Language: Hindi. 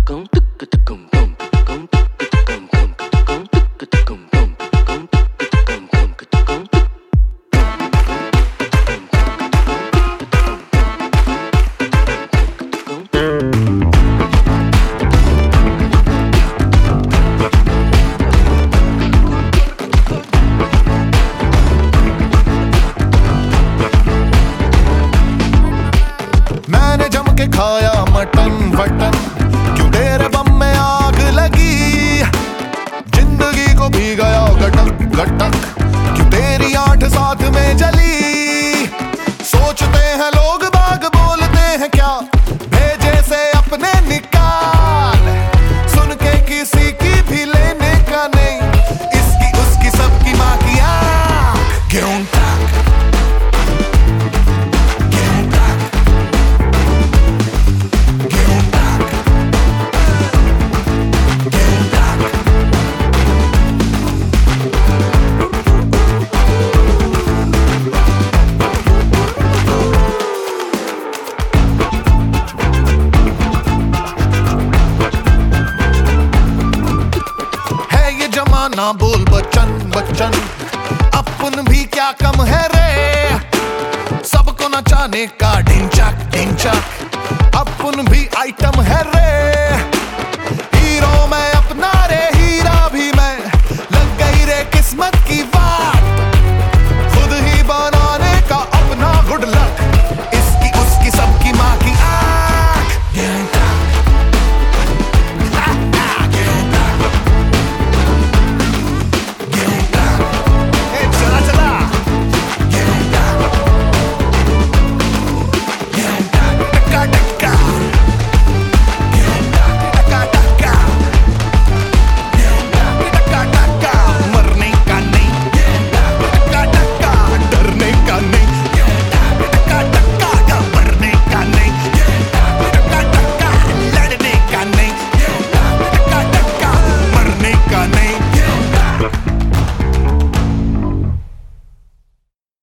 मैंने जम के खाया मटन वटन, क्यों तेरे बम में आग लगी। जिंदगी को भी गया गटक गटक, क्यों तेरी आठ साथ में जली। सोचते हैं लोग बाग, बोलते हैं क्या, भेजे से अपने निकाल। सुन के किसी की भी लेने का नहीं, इसकी उसकी सबकी माँ की आँख। क्यों ना बोल बच्चन बच्चन, अपन भी क्या कम है रे। सबको नचाने का ढिंचक ढिंचक, अपन भी आइटम है रे।